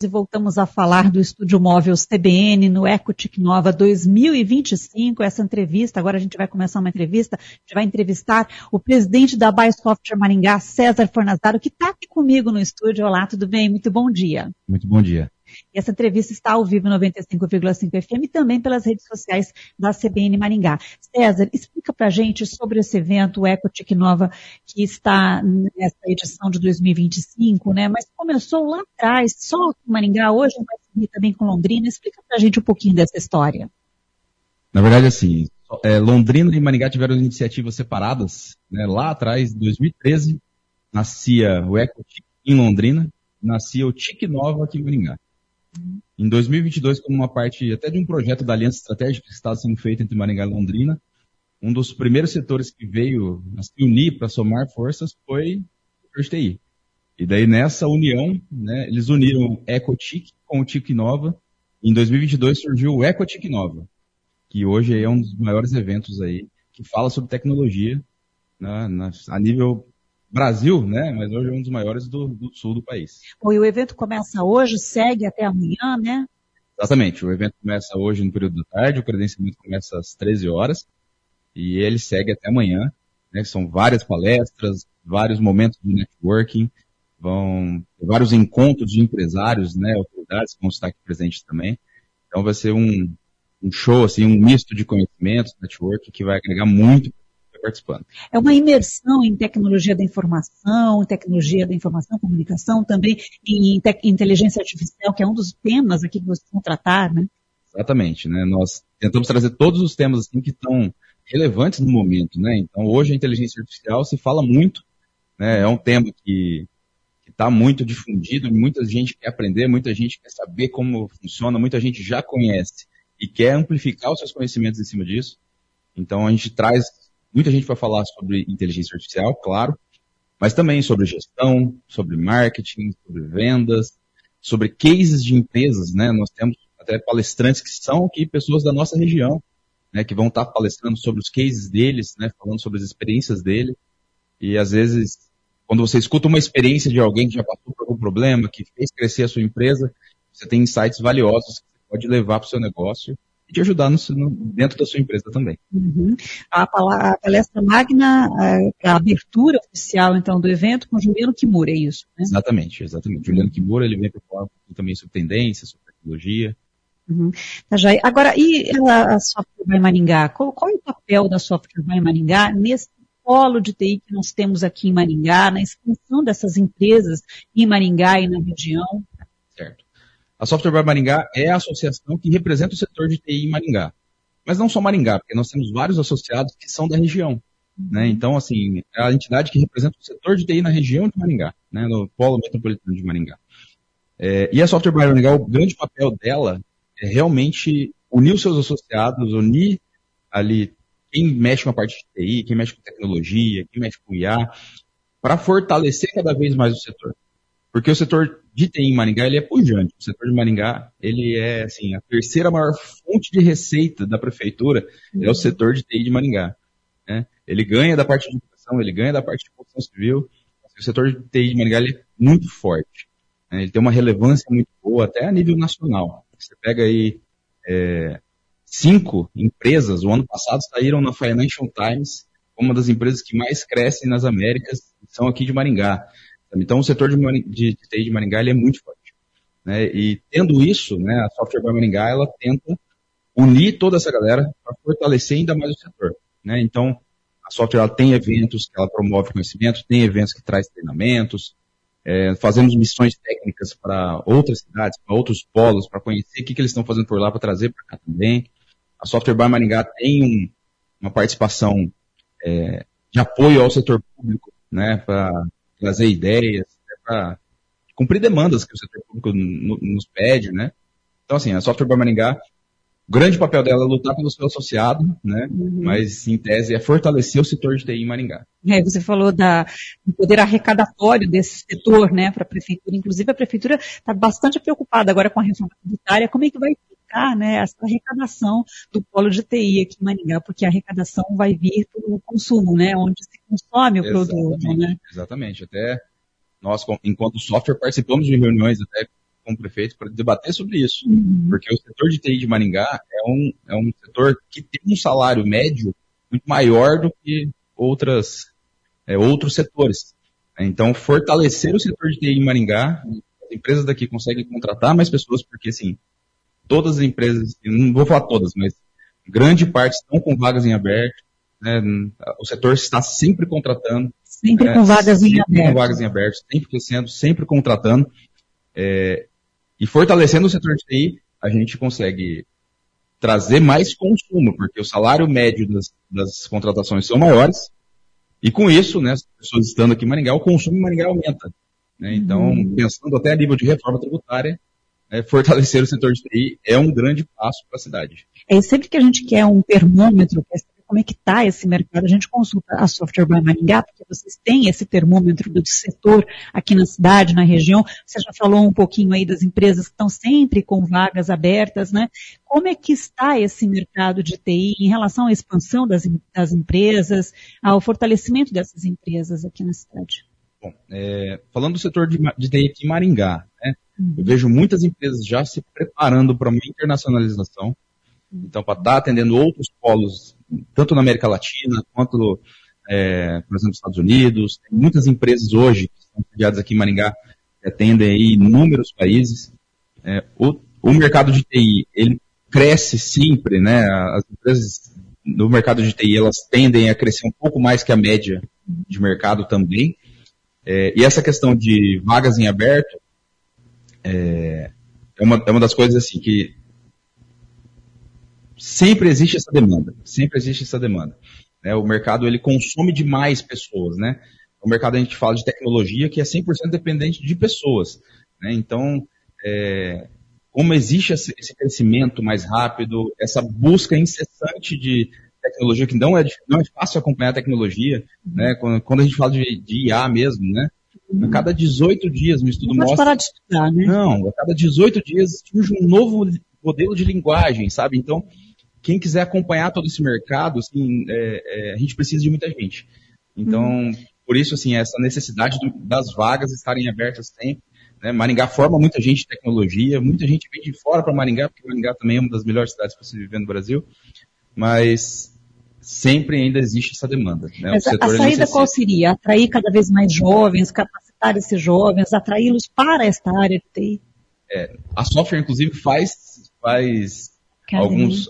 e voltamos a falar do Estúdio Móvel CBN no EcoTIC Nova 2025. Essa entrevista, agora a gente vai começar uma entrevista, a gente vai entrevistar o presidente da Buy Software Maringá, César Fornazaro, que está aqui comigo no estúdio. Olá, tudo bem? Muito bom dia. Muito bom dia. E essa entrevista está ao vivo 95,5 FM e também pelas redes sociais da CBN Maringá. César, explica para a gente sobre esse evento, o EcoTIC Nova, que está nessa edição de 2025, né? Mas começou lá atrás, só com Maringá, hoje vai seguir também com Londrina. Explica para a gente um pouquinho dessa história. Na verdade, assim, Londrina e Maringá tiveram iniciativas separadas, né? Lá atrás, em 2013, nascia o EcoTIC em Londrina, nascia o TIC Nova aqui em Maringá. Em 2022, como uma parte até de um projeto da Aliança Estratégica que estava sendo feito entre Maringá e Londrina, um dos primeiros setores que veio a se unir para somar forças foi o setor de TI. E daí nessa união, né, eles uniram o EcoTIC com o TIC Nova. Em 2022 surgiu o EcoTIC Nova, que hoje é um dos maiores eventos aí que fala sobre tecnologia, né, a nível Brasil, né? Mas hoje é um dos maiores do sul do país. Bom, e o evento começa hoje, segue até amanhã, né? Exatamente. O evento começa hoje no período da tarde, o credenciamento começa às 13 horas e ele segue até amanhã, né? São várias palestras, vários momentos de networking, vão ter vários encontros de empresários, né? Autoridades que vão estar aqui presentes também. Então vai ser um show, assim, um misto de conhecimentos, networking, que vai agregar muito participando. É uma imersão em tecnologia da informação, comunicação, também em inteligência artificial, que é um dos temas aqui que vocês vão tratar, né? Exatamente, né? Nós tentamos trazer todos os temas assim, que estão relevantes no momento, né? Então, hoje a inteligência artificial se fala muito, né? É um tema que está muito difundido, muita gente quer aprender, muita gente quer saber como funciona, muita gente já conhece e quer amplificar os seus conhecimentos em cima disso. Então, a gente traz muita gente vai falar sobre inteligência artificial, claro, mas também sobre gestão, sobre marketing, sobre vendas, sobre cases de empresas, né? Nós temos até palestrantes que são aqui pessoas da nossa região, né? Que vão estar palestrando sobre os cases deles, né? Falando sobre as experiências dele. E às vezes, quando você escuta uma experiência de alguém que já passou por algum problema, que fez crescer a sua empresa, você tem insights valiosos que você pode levar para o seu negócio e te ajudar dentro da sua empresa também. Uhum. A palestra magna, a abertura oficial, então, do evento com Juliano Kimura, é isso? Né? Exatamente. Juliano Kimura, ele vem para falar também sobre tendências, sobre tecnologia. Uhum. Tá, já. Agora, e a Software by Maringá? Qual é o papel da Software by Maringá nesse polo de TI que nós temos aqui em Maringá, na expansão dessas empresas em Maringá e na região? Certo. A Software by Maringá é a associação que representa o setor de TI em Maringá. Mas não só Maringá, porque nós temos vários associados que são da região. Né? Então, assim, é a entidade que representa o setor de TI na região de Maringá, né? No polo metropolitano de Maringá. E a Software by Maringá, o grande papel dela é realmente unir os seus associados, unir ali quem mexe com a parte de TI, quem mexe com tecnologia, quem mexe com IA, para fortalecer cada vez mais o setor. Porque o setor de TI em Maringá, ele é pujante. O setor de Maringá, ele é, assim, a terceira maior fonte de receita da prefeitura é o setor de TI de Maringá. Né? Ele ganha da parte de educação, ele ganha da parte de construção civil. O setor de TI de Maringá, ele é muito forte. Né? Ele tem uma relevância muito boa, até a nível nacional. Você pega aí 5 empresas, o ano passado saíram na Financial Times, uma das empresas que mais crescem nas Américas, são aqui de Maringá. Então, o setor de TI de Maringá ele é muito forte. Né? E tendo isso, né, a Software by Maringá ela tenta unir toda essa galera para fortalecer ainda mais o setor. Né? Então, a Software ela tem eventos que ela promove conhecimento, tem eventos que traz treinamentos, fazemos missões técnicas para outras cidades, para outros polos, para conhecer o que eles estão fazendo por lá, para trazer para cá também. A Software by Maringá tem uma participação de apoio ao setor público, né, para trazer ideias, para cumprir demandas que o setor público nos pede, né? Então, assim, a Software by Maringá, o grande papel dela é lutar pelo seu associado, né? Mas, em tese, é fortalecer o setor de TI em Maringá. Você falou do poder arrecadatório desse setor, né, para a prefeitura. Inclusive, a prefeitura está bastante preocupada agora com a reforma tributária. Como é que vai ficar, né, essa arrecadação do polo de TI aqui em Maringá? Porque a arrecadação vai vir pelo consumo, né, onde se consome o produto, né? Exatamente. Até nós, enquanto software, participamos de reuniões até como prefeito para debater sobre isso, porque o setor de TI de Maringá é um setor que tem um salário médio muito maior do que outros setores. Então, fortalecer o setor de TI em Maringá, as empresas daqui conseguem contratar mais pessoas, porque, assim, todas as empresas, não vou falar todas, mas grande parte estão com vagas em aberto, né? O setor está sempre contratando. Sempre com vagas em aberto. Sempre com vagas em aberto, sempre crescendo, sempre contratando. E fortalecendo o setor de TI, a gente consegue trazer mais consumo, porque o salário médio das contratações são maiores, e com isso, né, as pessoas estando aqui em Maringá, o consumo em Maringá aumenta. Né? Então, pensando até a nível de reforma tributária, fortalecer o setor de TI é um grande passo para a cidade. Sempre que a gente quer um termômetro, quer saber como é que está esse mercado, a gente consulta a Software by Maringá, porque vocês têm esse termômetro do setor aqui na cidade, na região. Você já falou um pouquinho aí das empresas que estão sempre com vagas abertas, né? Como é que está esse mercado de TI em relação à expansão das empresas, ao fortalecimento dessas empresas aqui na cidade? Bom, falando do setor de TI aqui em Maringá, né? Eu vejo muitas empresas já se preparando para uma internacionalização. Então, para estar atendendo outros polos, tanto na América Latina, quanto, por exemplo, nos Estados Unidos. Tem muitas empresas hoje que estão sediadas aqui em Maringá, que atendem aí inúmeros países. O mercado de TI, ele cresce sempre, né? As empresas do mercado de TI, elas tendem a crescer um pouco mais que a média de mercado também. E essa questão de vagas em aberto é uma das coisas assim que sempre existe essa demanda, né? O mercado, ele consome demais pessoas, né? O mercado, a gente fala de tecnologia que é 100% dependente de pessoas, né? Então, como existe esse crescimento mais rápido, essa busca incessante de tecnologia, que não é fácil acompanhar a tecnologia, né? Quando a gente fala de IA mesmo, né? A cada 18 dias, um estudo mostra... Não pode parar de estudar, né? Não, a cada 18 dias surge um novo modelo de linguagem, sabe? Então, quem quiser acompanhar todo esse mercado, assim, a gente precisa de muita gente. Então, por isso, assim, essa necessidade das vagas estarem abertas sempre, né? Maringá forma muita gente de tecnologia, muita gente vem de fora para Maringá, porque Maringá também é uma das melhores cidades para se viver no Brasil, mas sempre ainda existe essa demanda. Né? Mas a saída qual seria? Atrair cada vez mais jovens, capacitar esses jovens, atraí-los para esta área de TI? A software, inclusive, faz alguns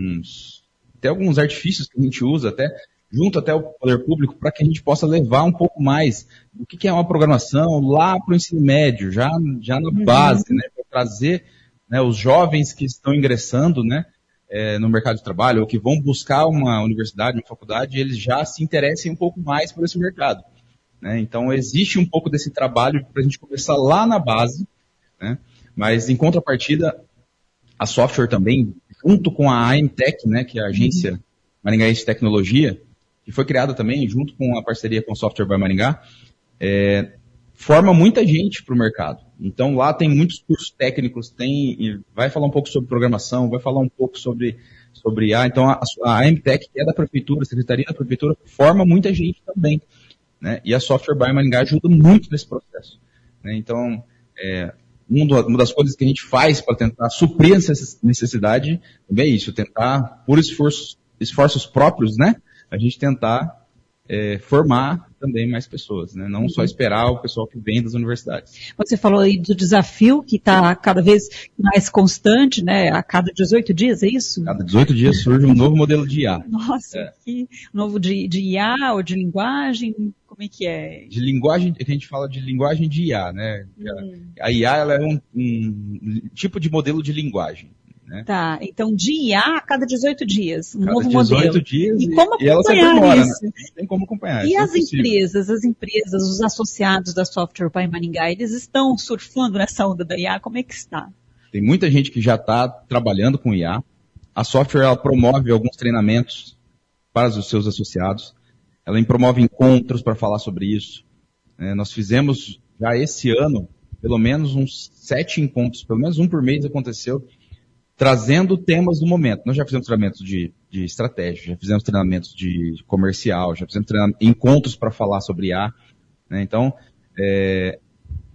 artifícios que a gente usa até junto até o poder público para que a gente possa levar um pouco mais do que é uma programação lá para o ensino médio, já na base, né, para trazer, né, os jovens que estão ingressando, né, no mercado de trabalho ou que vão buscar uma universidade, uma faculdade, eles já se interessem um pouco mais por esse mercado. Né? Então existe um pouco desse trabalho para a gente começar lá na base, né? Mas em contrapartida a software também, junto com a AMTech, né, que é a Agência Maringaense de Tecnologia, que foi criada também junto com a parceria com o Software by Maringá, forma muita gente para o mercado. Então lá tem muitos cursos técnicos, vai falar um pouco sobre programação, vai falar um pouco sobre IA. Então a AMTech, que é da prefeitura, a Secretaria da Prefeitura, forma muita gente também. Né? E a Software by Maringá ajuda muito nesse processo. Né? Então, uma das coisas que a gente faz para tentar suprir essa necessidade também é isso, tentar, por esforços próprios, né, a gente tentar formar também mais pessoas, né, não só esperar o pessoal que vem das universidades. Você falou aí do desafio que está cada vez mais constante, né, a cada 18 dias, é isso? Cada 18 dias surge um novo modelo de IA. Nossa, que novo de IA ou de linguagem? Como é que é? De linguagem, que a gente fala de linguagem de IA, né? A IA, ela é um tipo de modelo de linguagem. Né? Tá, então de IA a cada 18 dias, um novo 18 modelo. Dias e como ela sempre acompanhar demora, isso? Né? Não tem como acompanhar. E as empresas, os associados da Software by Maringá, eles estão surfando nessa onda da IA? Como é que está? Tem muita gente que já está trabalhando com IA. A software, ela promove alguns treinamentos para os seus associados. Ela promove encontros para falar sobre isso. Nós fizemos já esse ano, pelo menos uns 7 encontros, pelo menos um por mês aconteceu, trazendo temas do momento. Nós já fizemos treinamentos de estratégia, já fizemos treinamentos de comercial, já fizemos encontros para falar sobre IA. Né? Então,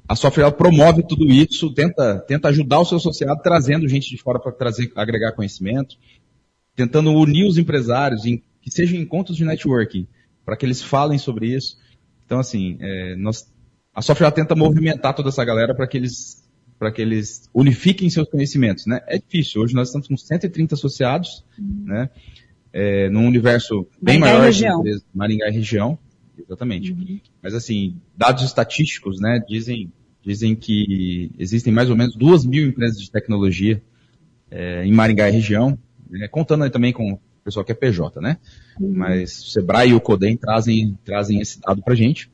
a software ela promove tudo isso, tenta ajudar o seu associado, trazendo gente de fora para agregar conhecimento, tentando unir os empresários, que sejam encontros de networking, para que eles falem sobre isso. Então, assim, a software ela tenta movimentar toda essa galera para que eles unifiquem seus conhecimentos, né? É difícil. Hoje nós estamos com 130 associados, né? Num universo bem maior de empresas, Maringá e região, exatamente. Mas, assim, dados estatísticos, né, dizem que existem mais ou menos 2.000 empresas de tecnologia em Maringá e região, né, contando aí também com o pessoal que é PJ, né? Mas o Sebrae e o Codem trazem esse dado pra gente.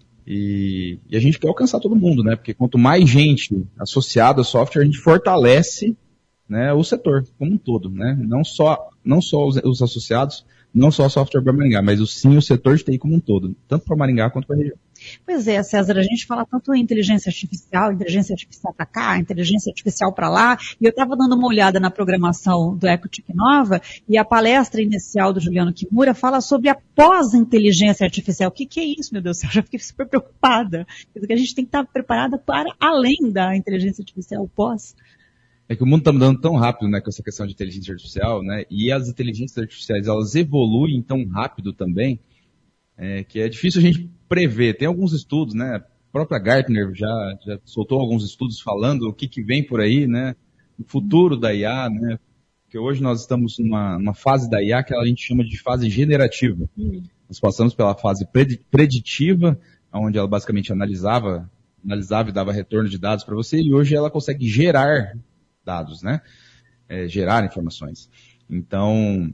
E a gente quer alcançar todo mundo, né? Porque quanto mais gente associada ao software, a gente fortalece, né, o setor como um todo, né? Não só os associados, não só a software para Maringá, mas sim o setor de TI como um todo, tanto para Maringá quanto para a região. Pois é, César, a gente fala tanto em inteligência artificial para cá, inteligência artificial para lá, e eu estava dando uma olhada na programação do EcoTech Nova, e a palestra inicial do Juliano Kimura fala sobre a pós-inteligência artificial. O que é isso, meu Deus do céu? Eu já fiquei super preocupada, porque a gente tem que estar preparada para além da inteligência artificial pós. É que o mundo está mudando tão rápido, né, com essa questão de inteligência artificial, né, e as inteligências artificiais, elas evoluem tão rápido também, que é difícil a gente prever. Tem alguns estudos, né, a própria Gartner já soltou alguns estudos falando o que vem por aí, né, o futuro da IA, né, porque hoje nós estamos numa fase da IA que a gente chama de fase generativa. Nós passamos pela fase preditiva, onde ela basicamente analisava e dava retorno de dados para você, e hoje ela consegue gerar dados, né? Gerar informações. Então,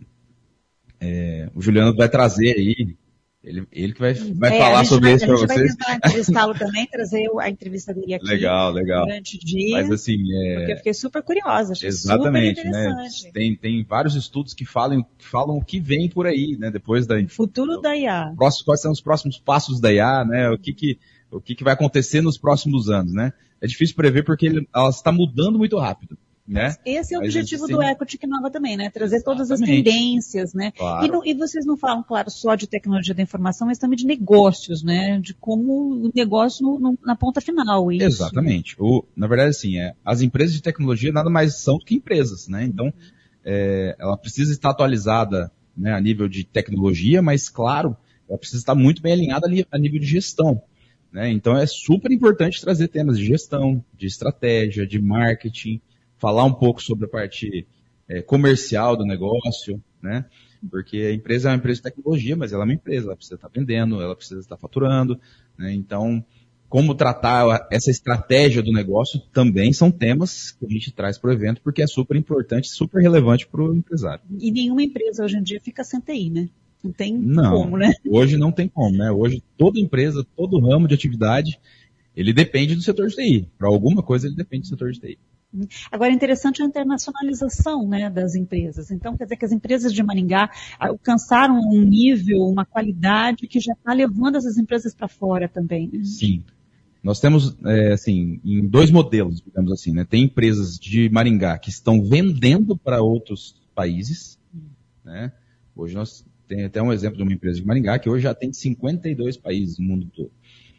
o Juliano vai trazer aí, ele que vai falar sobre isso para vocês. A gente vai tentar entrevistá-lo também, trazer a entrevista dele aqui. Legal. Durante o dia. Mas assim, porque eu fiquei super curiosa, achei exatamente, super interessante. Né? Tem vários estudos que falam o que vem por aí, né? Depois da... Futuro da IA. Quais são os próximos passos da IA, né? O que vai acontecer nos próximos anos, né? É difícil prever porque ela está mudando muito rápido, né? Esse é o objetivo do EcoTech Nova também, né? Trazer Exatamente. todas as tendências, né? Claro. E vocês não falam, claro, só de tecnologia da informação, mas também de negócios, né? De como o negócio na ponta final. Isso. Exatamente. Na verdade, assim, as empresas de tecnologia nada mais são do que empresas, né? Então, ela precisa estar atualizada, né, a nível de tecnologia, mas, claro, ela precisa estar muito bem alinhada a nível de gestão. Né? Então é super importante trazer temas de gestão, de estratégia, de marketing, falar um pouco sobre a parte comercial do negócio, né? Porque a empresa é uma empresa de tecnologia, mas ela é uma empresa, ela precisa estar vendendo, ela precisa estar faturando, né? Então, como tratar essa estratégia do negócio também são temas que a gente traz para o evento, porque é super importante, super relevante para o empresário. E nenhuma empresa hoje em dia fica sem TI, né? Não tem como, né? Hoje não tem como, né? Hoje toda empresa, todo ramo de atividade, ele depende do setor de TI. Para alguma coisa ele depende do setor de TI. Agora, é interessante a internacionalização, né, das empresas. Então, quer dizer que as empresas de Maringá alcançaram um nível, uma qualidade que já está levando essas empresas para fora também. Né? Sim. Nós temos, assim, em dois modelos, digamos assim, né? Tem empresas de Maringá que estão vendendo para outros países, né? Hoje nós tem até um exemplo de uma empresa de Maringá que hoje já tem 52 países no mundo todo.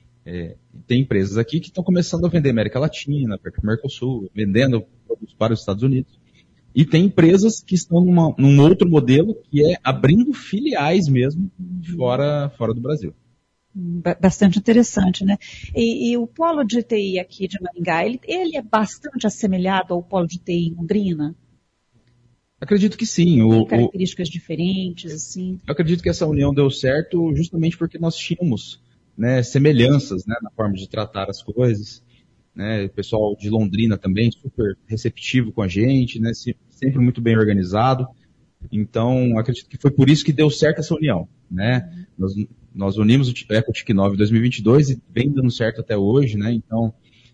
Tem empresas aqui que estão começando a vender América Latina, para o Mercosul, vendendo produtos para os Estados Unidos. E tem empresas que estão num outro modelo, que é abrindo filiais mesmo fora do Brasil. Bastante interessante, né? E o polo de TI aqui de Maringá, ele é bastante assemelhado ao polo de TI em Londrina? Acredito que sim. Tem características diferentes, assim. Eu acredito que essa união deu certo justamente porque nós tínhamos, né, semelhanças, né, na forma de tratar as coisas. Né, o pessoal de Londrina também, super receptivo com a gente, né, sempre muito bem organizado. Então, acredito que foi por isso que deu certo essa união. Né? Nós unimos o EcoTech Nova em 2022 e vem dando certo até hoje. Né? Então,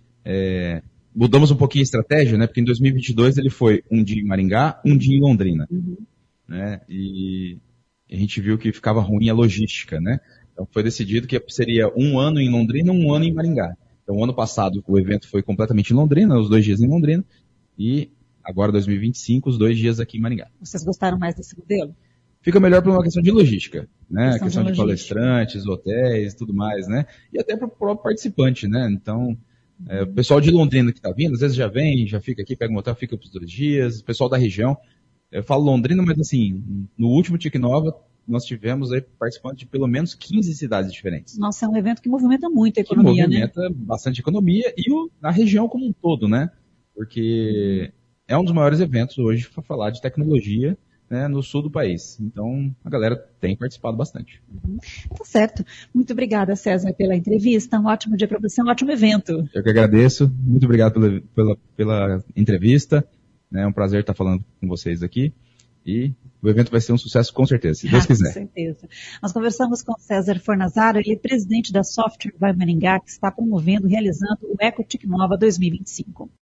mudamos um pouquinho a estratégia, né? Porque em 2022 ele foi um dia em Maringá, um dia em Londrina. Né? E a gente viu que ficava ruim a logística. Né? Então, foi decidido que seria um ano em Londrina e um ano em Maringá. Então, ano passado o evento foi completamente em Londrina, os 2 dias em Londrina, e agora 2025, os 2 dias aqui em Maringá. Vocês gostaram mais desse modelo? Fica melhor por uma questão de logística, né? Questão de palestrantes, hotéis, tudo mais, né? E até para o próprio participante, né? Então, O pessoal de Londrina que está vindo, às vezes já vem, já fica aqui, pega um hotel, fica por 2 dias. O pessoal da região, eu falo Londrina, mas assim, no último TIC Nova, nós tivemos aí participantes de pelo menos 15 cidades diferentes. Nossa, é um evento que movimenta muito a economia, né? Que movimenta bastante a economia e a região como um todo, né? Porque é um dos maiores eventos hoje para falar de tecnologia, né, no sul do país. Então, a galera tem participado bastante. Tá certo. Muito obrigada, César, pela entrevista. Um ótimo dia para você, um ótimo evento. Eu que agradeço. Muito obrigado pela entrevista. É um prazer estar falando com vocês aqui. E o evento vai ser um sucesso com certeza, se Deus quiser. Com certeza. Nós conversamos com César Fornazaro, ele é presidente da Software by Maringá, que está promovendo, realizando o EcoTIC Nova 2025.